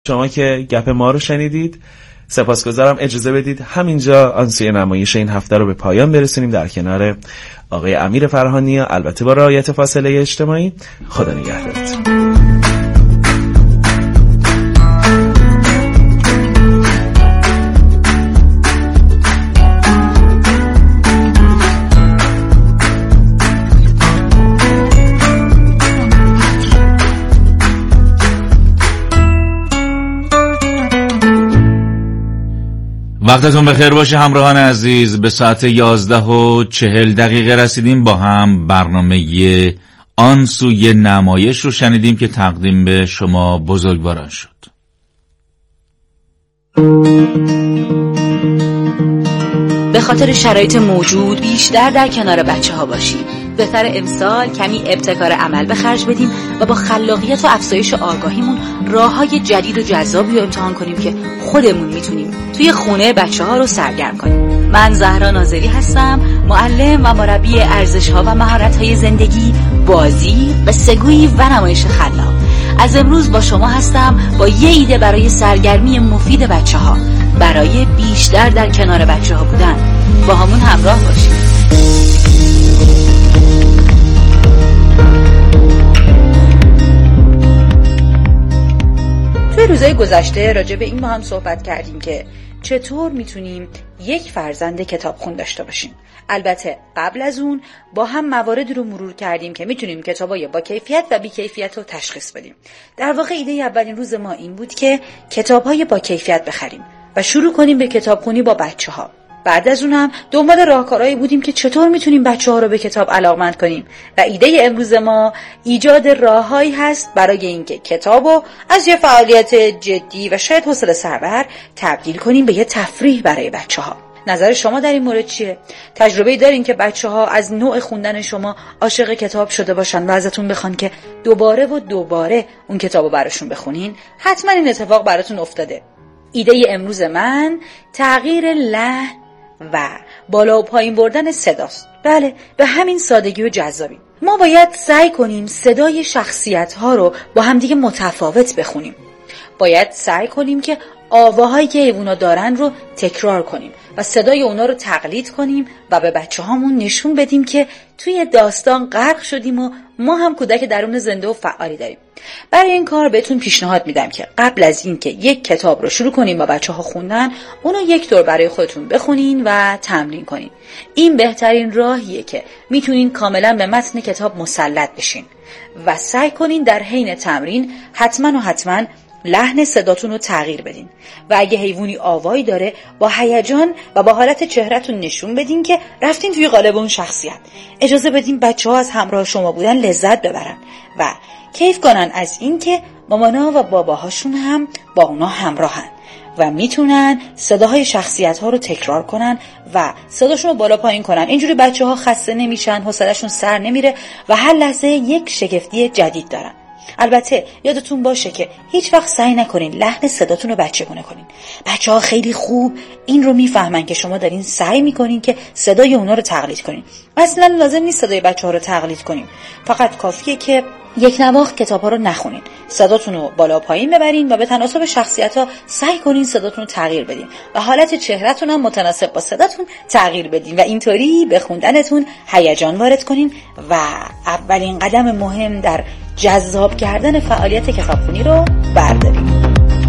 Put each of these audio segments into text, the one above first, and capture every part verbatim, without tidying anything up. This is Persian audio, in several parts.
شما که گپ ما رو شنیدید. سپاسگزارم. اجازه بدید همینجا آنسوی نمایش این هفته رو به پایان برسونیم در کنار آقای امیر فرهانی، البته با رعایت فاصله اجتماعی. خدا نگهدارت. وقتتون بخیر باشه همراهان عزیز. به ساعت یازده و چهل دقیقه رسیدیم. با هم برنامه آن سوی نمایش رو شنیدیم که تقدیم به شما بزرگواران شد. به خاطر شرایط موجود بیشتر در کنار بچه ها باشیم. بهتر امسال کمی ابتکار عمل به خرج بدیم و با خلاقیت و افزایش آگاهیمون راه‌های جدید و جذابی رو امتحان کنیم که خودمون میتونیم توی خونه بچه ها رو سرگرم کنیم. من زهرا ناظری هستم، معلم و مربی ارزش‌ها و مهارت‌های زندگی، بازی، بستگویی و نمایش خلاق. از امروز با شما هستم با یه ایده برای سرگرمی مفید بچه‌ها، برای بیشتر در کنار بچه‌ها بودن. با همون همراه باشید. توی روزهای گذشته راجع به این با هم صحبت کردیم که چطور میتونیم یک فرزند کتابخون داشته باشیم. البته قبل از اون با هم مواردی رو مرور کردیم که میتونیم کتابای با کیفیت و بی کیفیت رو تشخیص بدیم. در واقع ایده اولین روز ما این بود که کتابای با کیفیت بخریم و شروع کنیم به کتابخونی با بچه‌ها. بعد از اونم دنبال راهکارهایی بودیم که چطور میتونیم بچه‌ها رو به کتاب علاقمند کنیم و ایده امروز ما ایجاد راههایی هست برای اینکه کتابو از یه فعالیت جدی و شاید حوصله سربر تبدیل کنیم به یه تفریح برای بچه‌ها. نظر شما در این مورد چیه؟ تجربه‌ای دارین که بچه‌ها از نوع خوندن شما عاشق کتاب شده باشن و ازتون بخوان که دوباره و دوباره اون کتابو براشون بخونین؟ حتما این اتفاق براتون افتاده. ایده امروز من تغییر لحن و بالا و پایین بردن صداست. بله، به همین سادگی و جذابی. ما باید سعی کنیم صدای شخصیت ها رو با همدیگه متفاوت بخونیم. باید سعی کنیم که آواهایی که حیوونا دارن رو تکرار کنیم و صدای اونا رو تقلید کنیم و به بچه هامون نشون بدیم که توی داستان غرق شدیم و ما هم کودک درون زنده و فعالی داریم. برای این کار بهتون پیشنهاد میدم که قبل از این که یک کتاب رو شروع کنیم با بچه ها خوندن، اونو یک دور برای خودتون بخونین و تمرین کنین. این بهترین راهیه که میتونین کاملا به متن کتاب مسلط بشین و سعی کنین در حین تمرین حتما و حتما لحن صداتون رو تغییر بدین و اگه حیوانی آوایی داره با هیجان و با حالت چهرهتون نشون بدین که رفتین توی قالب اون شخصیت. اجازه بدین بچه‌ها از همراه شما بودن لذت ببرن و کیف کنن از این که مامانا و باباهاشون هم با اونا همراهن و میتونن صداهای شخصیت‌ها رو تکرار کنن و صداشون رو بالا پایین کنن. اینجوری بچه‌ها خسته نمیشن، حوصله‌شون سر نمیره و هر لحظه یک شگفتی جدید دارن. البته یادتون باشه که هیچ وقت سعی نکنین لحن صداتون رو بچگونه کنین. بچه‌ها خیلی خوب این رو میفهمن که شما دارین سعی میکنین که صدای اونا رو تقلید کنین. اصلا لازم نیست صدای بچه‌ها رو تقلید کنین، فقط کافیه که یک نواخت کتاب‌ها رو نخونین، صداتون رو بالا پایین ببرین و به تناسب شخصیت‌ها سعی کنین صداتون رو تغییر بدین و حالت چهره‌تون هم متناسب با صداتون تغییر بدین و اینطوری به خوندنتون هیجان وارد کنین و اولین قدم مهم در جذاب کردن فعالیت کتابخوانی رو بردارین.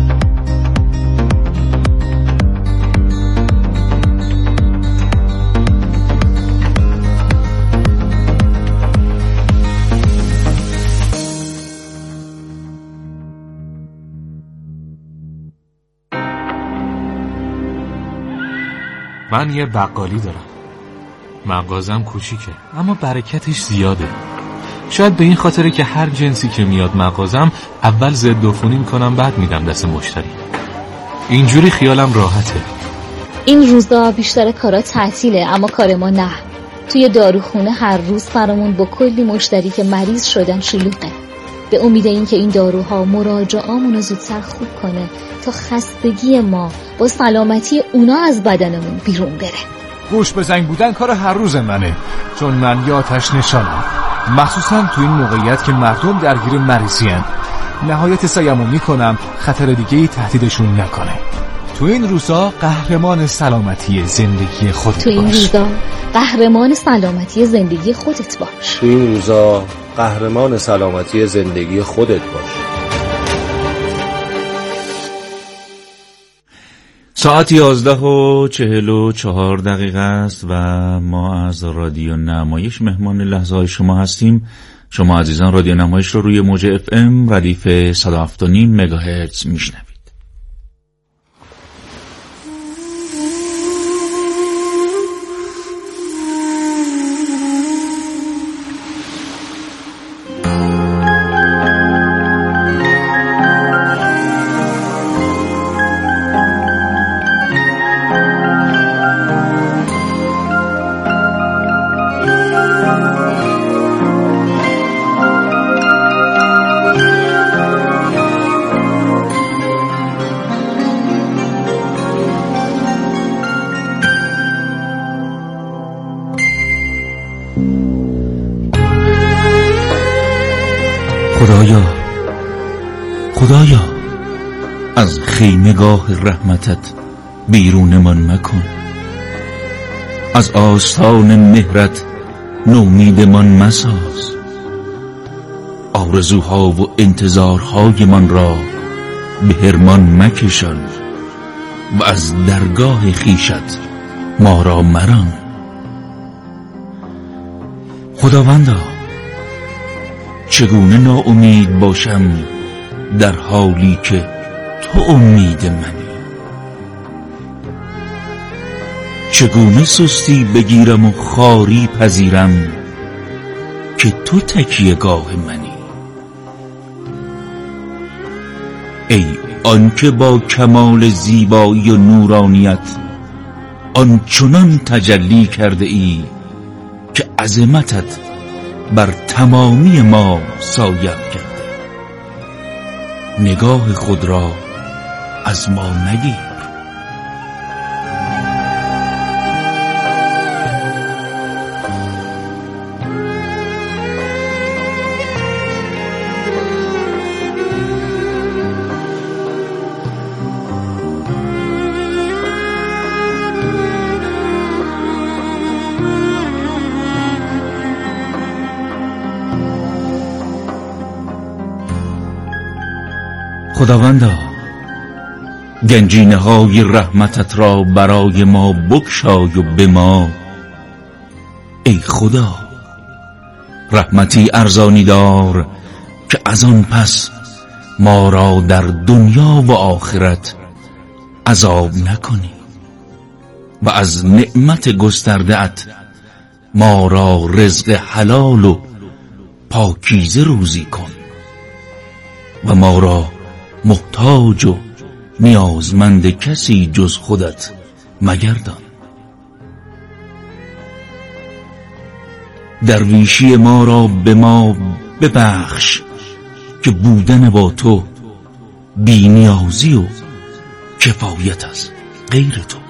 من یه بقالی دارم. مغازم کوچیکه اما برکتش زیاده. شاید به این خاطره که هر جنسی که میاد مغازم اول ضد عفونی میکنم بعد میدم دست مشتری. اینجوری خیالم راحته. این روزا بیشتر کارا تعطیله اما کار ما نه. توی داروخونه هر روز فرامون با کلی مشتری که مریض شدن شلوغه. به امید این که این داروها مراجعامونو زودتر خوب کنه تا خستگی ما با سلامتی اونا از بدنمون بیرون بره. گوش به زنگ بودن کار هر روز منه، چون من یه آتش نشانم، مخصوصا تو این موقعیت که مردم درگیر مریضی هن. نهایت سعیمو میکنم خطر دیگه‌ای تهدیدشون نکنه. تو این روزا قهرمان سلامتی زندگی خودت تو این باش. روزا قهرمان سلامتی زندگی خودت باش. تو این روزا قهرمان سلامتی زندگی خودت باش. ساعت یازده و چهل و چهار دقیقه است و ما از رادیو نمایش مهمان لحظه های شما هستیم. شما عزیزان رادیو نمایش رو روی موج اف ام ردیف صد و هفت و نیم مگاهرتز میشنوید. خدایا خدایا از خیمگاه رحمتت بیرونمان مکن، از آستان مهرت نومیدمان مساز، آرزوها و انتظارهایمان را به حرمان مکشان و از درگاه خیشت ما را مران. خداوندا چگونه ناامید باشم در حالی که تو امید منی؟ چگونه سستی بگیرم و خاری پذیرم که تو تکیه‌گاه منی؟ ای آنکه با کمال زیبایی و نورانیت آنچنان تجلی کرده ای که عظمتت بر تمامی ما سایه کرده، نگاه خود را از ما نگیر. خداوندا گنجینه های رحمتت را برای ما بگشای و به ما، ای خدا رحمتی ارزانی دار که از آن پس ما را در دنیا و آخرت عذاب نکنی و از نعمت گسترده‌ات ما را رزق حلال و پاکیزه روزی کن و ما را محتاج و نیازمند کسی جز خودت مگردان. درویشی ما را به ما ببخش که بودن با تو بی نیازی و کفایت از غیر توست.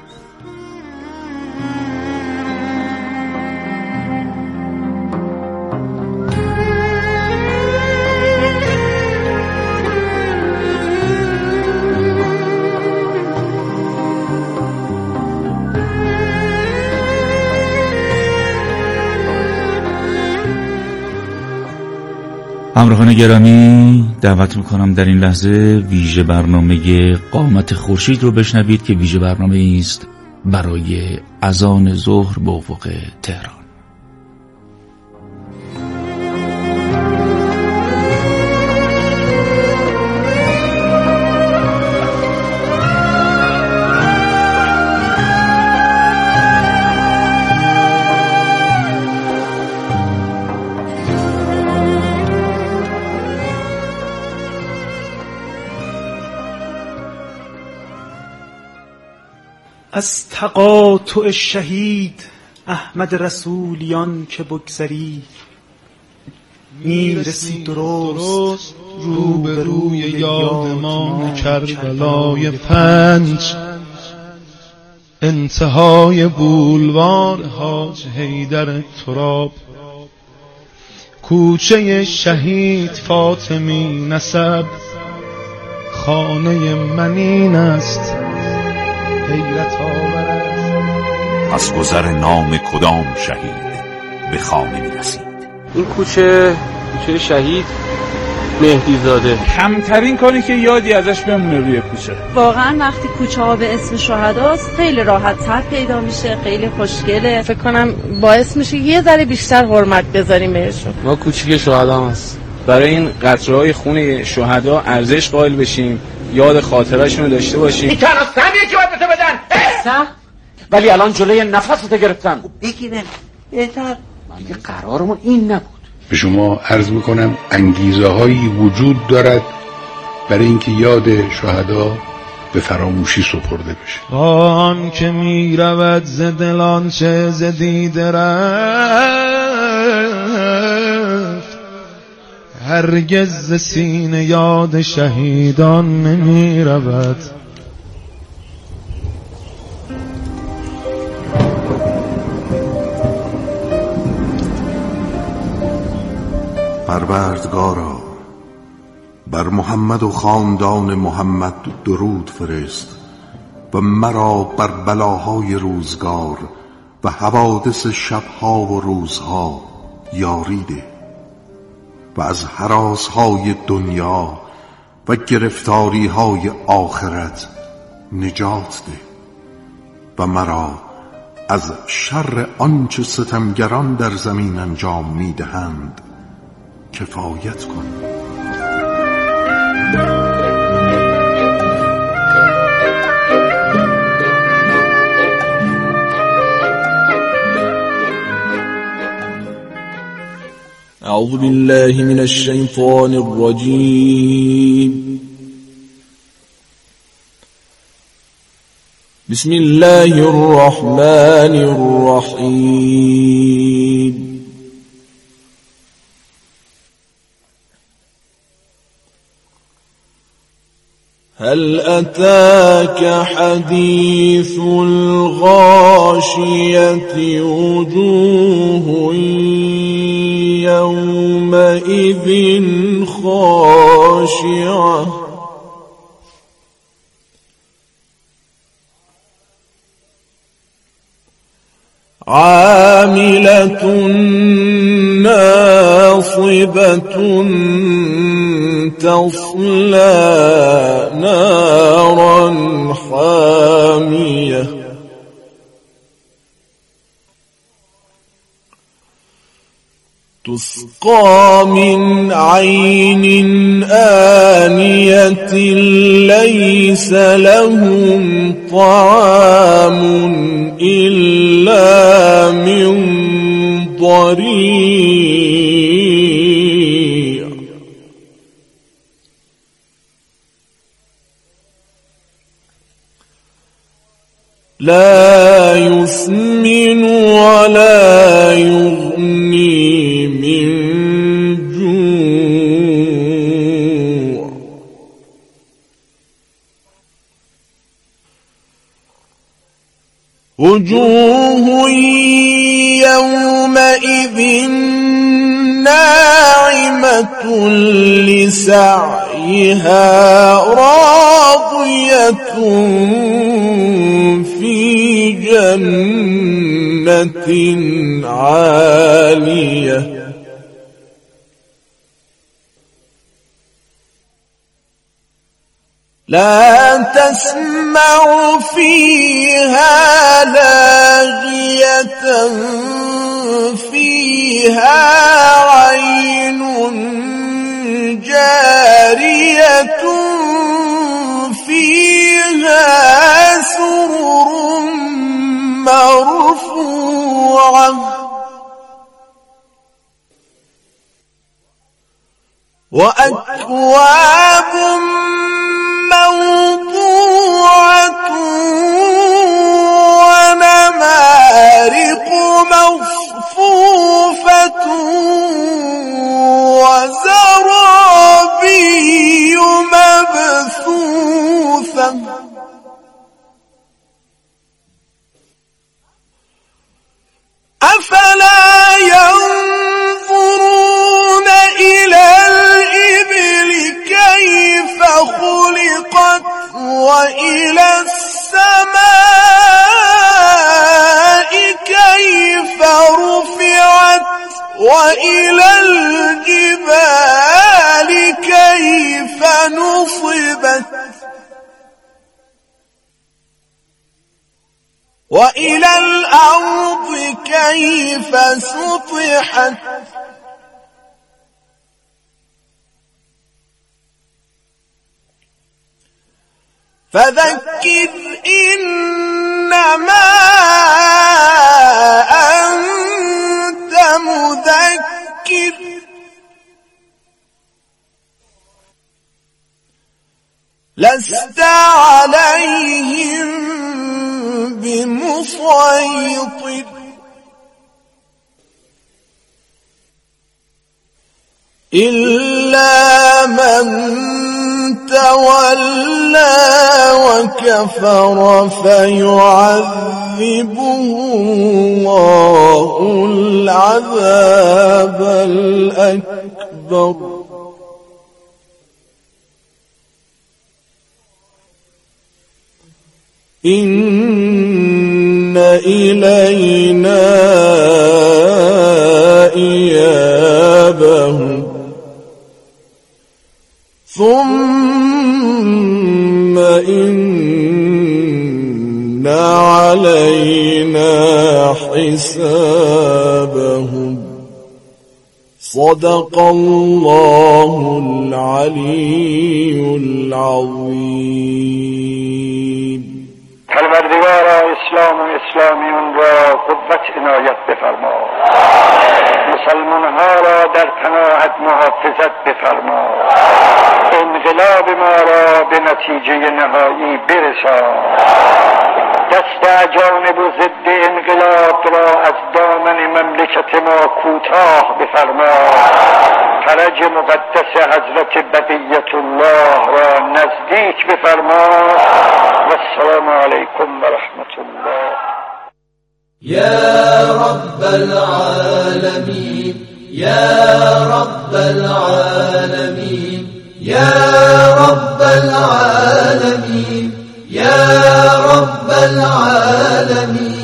همراهان گرامی دعوت میکنم در این لحظه ویژه برنامه قامت خورشید رو بشنوید که ویژه برنامه است برای اذان ظهر به افق تهران. از تقاطع شهید احمد رسولیان که بگذری، میرسی درست رو به روی یادمان کربلای پنج، انتهای بولوار حاج حیدر تراب. کوچه شهید فاطمی نسب، خانه من این است حیرت آور است. پس گذر نام کدام شهید به خانه می رسید؟ این کوچه کوچه شهید مهدی زاده. کمترین کاری که یادی ازش بمونه روی کوچه. واقعا وقتی کوچه ها به اسم شهداست خیلی راحت تر پیدا میشه، خیلی خوشگله. فکر کنم باعث میشه یه ذره بیشتر حرمت بذاریم بهشون. ما کوچیک شهدا هست، برای این قطره‌های خون شهدا ارزش قائل بشیم، یاد خاطره‌شون رو داشته باشیم. این تنها سهمیه که باید به تو بدن. سهم؟ ولی الان جلوی نفست گرفتن. بگیرن بهتر. دیگه قرارمون این نبود. به شما عرض میکنم انگیزه هایی وجود دارد برای اینکه یاد شهدا به فراموشی سپرده بشه. آن که می رود ز دلان چه ز دیده رفت، هرگز ز سینه یاد شهیدان نمی رود. پروردگارا بر محمد و خاندان محمد درود فرست و مرا بر بلاهای روزگار و حوادث شبها و روزها یاری ده و از هراسهای دنیا و گرفتاریهای آخرت نجات ده و مرا از شر آنچه ستمگران در زمین انجام میدهند کفایت کن. أعوذ بالله من الشيطان الرجيم. بسم الله الرحمن الرحيم. هل أتاك حديث الغاشية وجوه يومئذ خاشعة عاملة ناصبة تصلى نارا حامية تسقى من عين آنية ليس لهم طعام إلا من ضريع لا يسمن ولا يغني من جوع وجوه يومئذ ناعمة لسعيها راضية في جنة عالية لا تسمع فيها لاغية فيها عين جارية فيها سرر مرفوعة وأكواب موضوعة ونمارق مصفوفة وزرابي مبثوثة أفلا ينظرون وإلى السماء كيف رفعت وإلى الجبال كيف نصبت وإلى الأرض كيف سطحت فذكر إنما أنت مذكر لست عليهم بمسيطر إلا من تولى وكفر فيعذبه الله العذاب الأكبر إن إلينا إيابهم ثم إن علينا حسابهم صدق الله العلي العظيم. پروردگارا اسلام و اسلامیون را قوت عنایت بفرما، مسلمان ها را در پناهت محافظت بفرما، انقلاب ما را به نتیجه نهایی برسان، دست اجانب و ضد انقلاب را از دامن مملکت ما کوتاه بفرما، فرج مقدس حضرت بقیت الله را نزدیک بفرما. و السلام علیکم و رحمت الله. یا رب العالمین یا رب العالمین یا رب العالمین یا رب العالمین.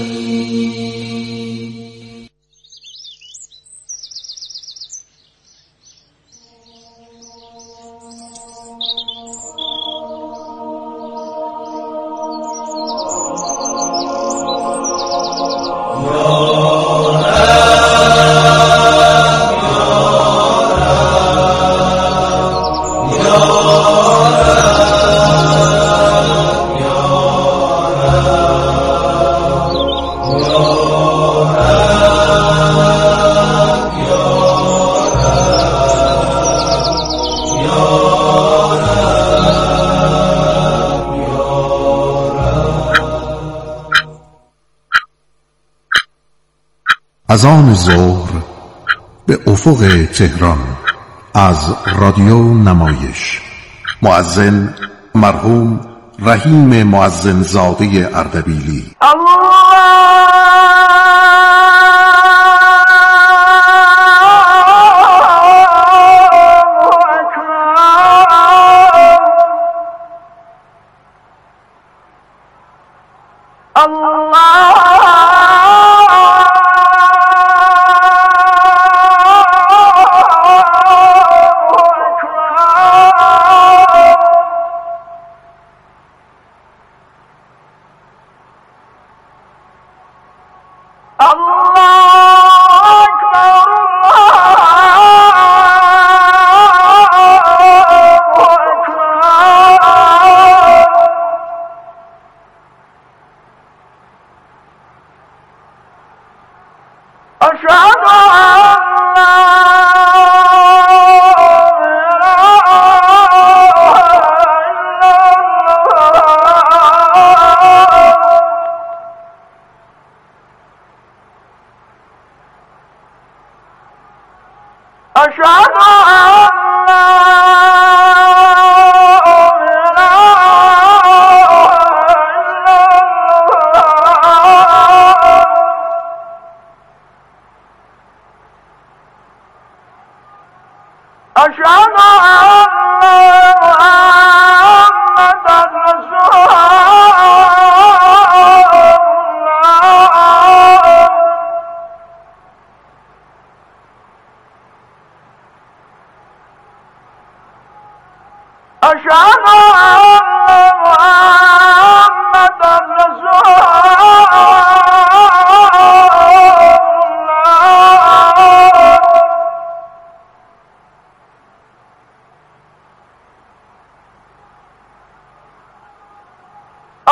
از آن ظهر به افق تهران از رادیو نمایش مؤذن مرحوم رحیم مؤذن زاده اردبیلی.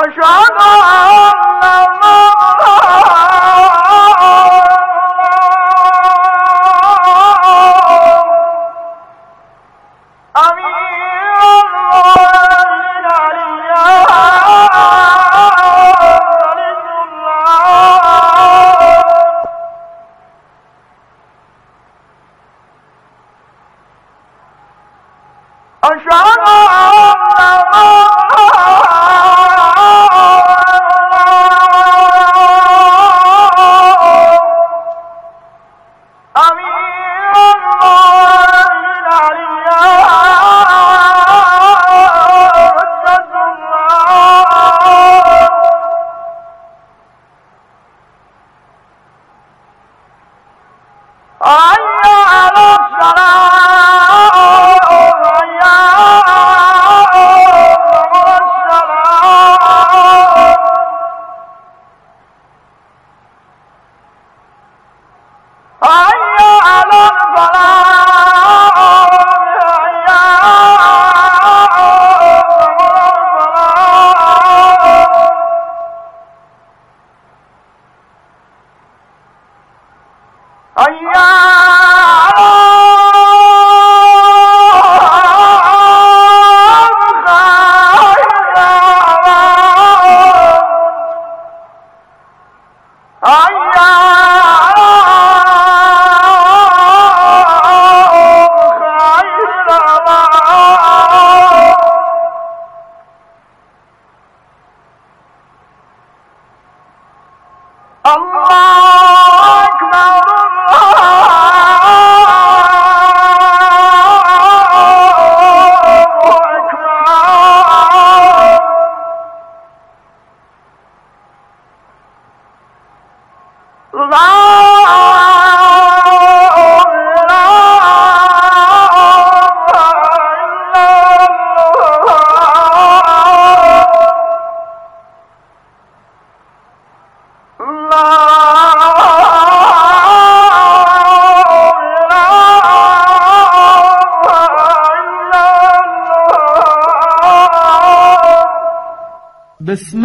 بسم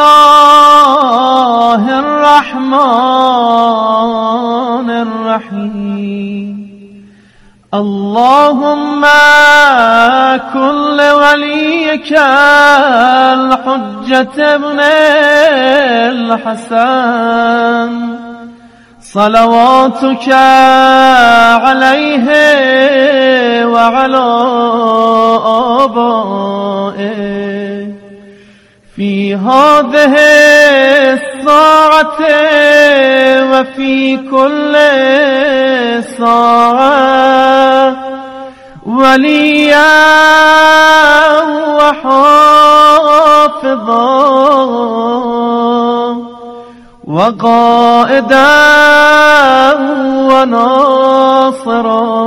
الله الرحمن الرحيم اللهم كن لوليك الحجة ابن الحسن صلواتك عليه وعلى آبائه في هذه الساعة وفي كل ساعة وليا وحافظا وقائدا وناصرا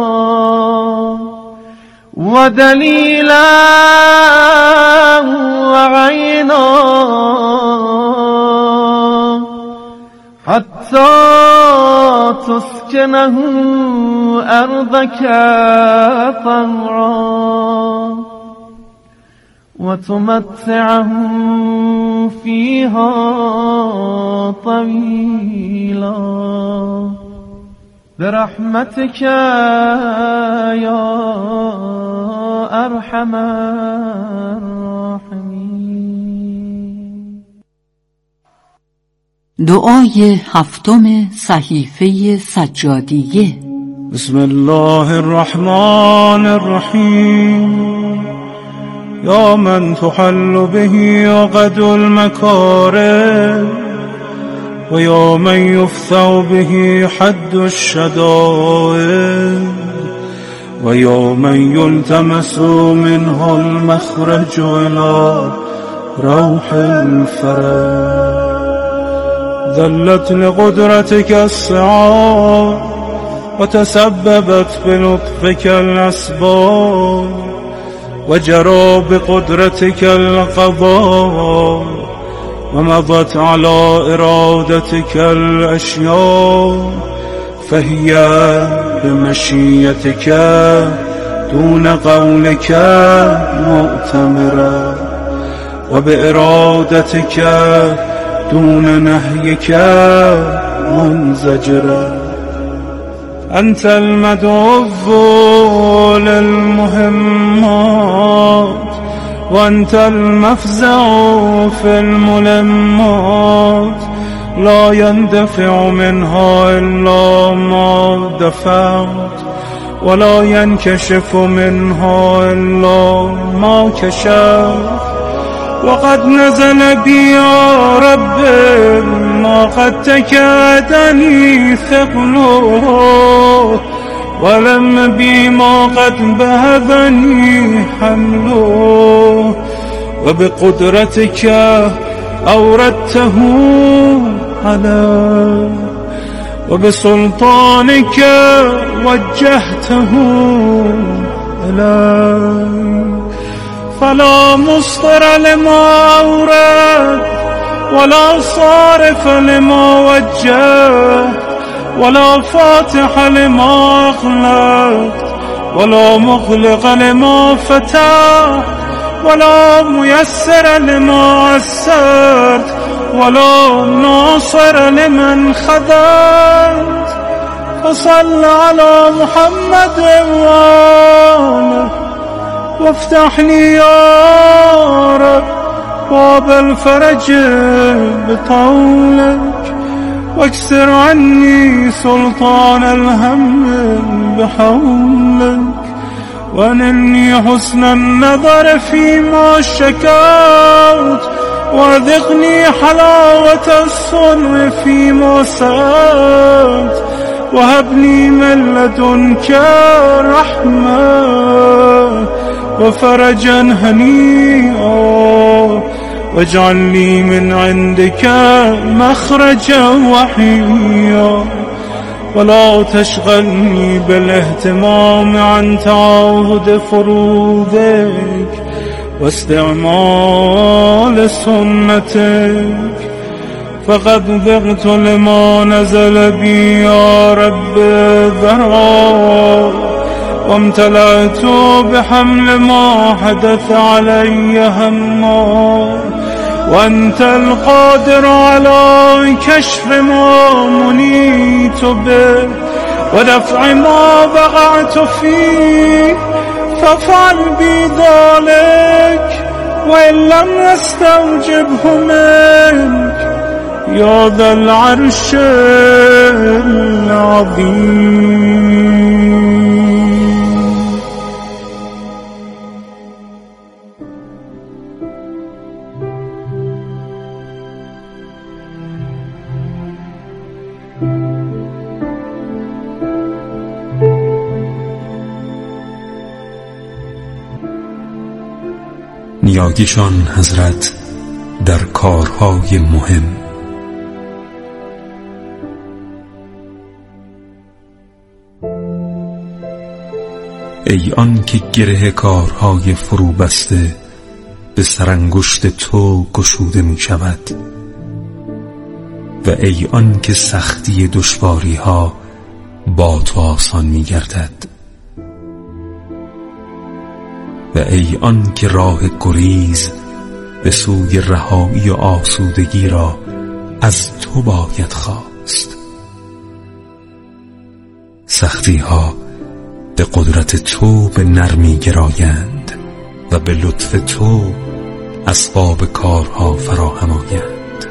ودليلا وعينا حتى تسكنه أرضك طوعا وتمتعه فيها طويلا برحمتك يا أرحم الراحمين. دعای هفتم صحیفه سجادیه. بسم الله الرحمن الرحیم. یا من تحل به عقد المکاره و یا من یفتح به حد الشدائد و یا من یلتمس منه المخرج الى روح الفرج. ذلت لقدرتك السعاد وتسببت بلطفك الأسباب وجرى بقدرتك القضاء ومضت على إرادتك الأشياء فهي بمشيتك دون قولك مؤتمرة وبإرادتك دون نهيك منزجرا. أنت المدعو للمهمات وأنت المفزع في الملمات، لا يندفع منها إلا ما دفعت ولا ينكشف منها إلا ما كشفت. وقد نزل بي يا رب ما قد تكادني ثقله، ولم بي ما قد بهذني حمله، وبقدرتك أوردته علي وبسلطانك وجهته إلي. فلا مصدر لما أورد ولا صارف لما وجه ولا فاتح لما أغلق ولا مغلق لما فتح ولا ميسر لما عسرت ولا ناصر لمن خذلت. فصل على محمد وآله وافتح لي يا رب باب الفرج بطولك، واكسر عني سلطان الهم بحولك، وانني حسن النظر فيما شكوت، وذقني حلاوة الصنع فيما سألت، وهبني من لدنك رحمة وفرجا هنيئا، واجعل لي من عندك مخرجا وحيا، ولا تشغلني بالاهتمام عن تعاهد فروضك واستعمال سنتك. فقد ذقت لما نزل بي يا رب ذرا، وامتلأت بحمل ما حدث علي هما، وأنت القادر على كشف ما منيت به ودفع ما وقعت فيه، فافعل بي ذلك وإن لم نستوجبه منك يا ذا العرش العظيم. نیایشان حضرت در کارهای مهم. ای آن که گره کارهای فرو بسته به سرانگشت تو گشوده می شود، و ای آن که سختی دشواری ها با تو آسان می گردد، و ای آن که راه گریز به سوی رهایی و آسودگی را از تو باید خواست. سختی ها به قدرت تو به نرمی گرایند و به لطف تو اسباب کارها فراهم آیند.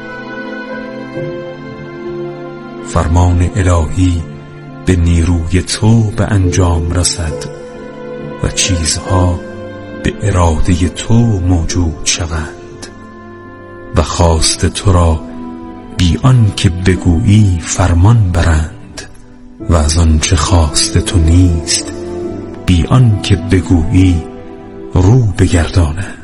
فرمان الهی به نیروی تو به انجام رسد و چیزها به اراده تو موجود شوند، و خواست تو را بی آن که بگویی فرمان برند، و از آنچه خواست تو نیست بی آن که بگویی رو بگردانند.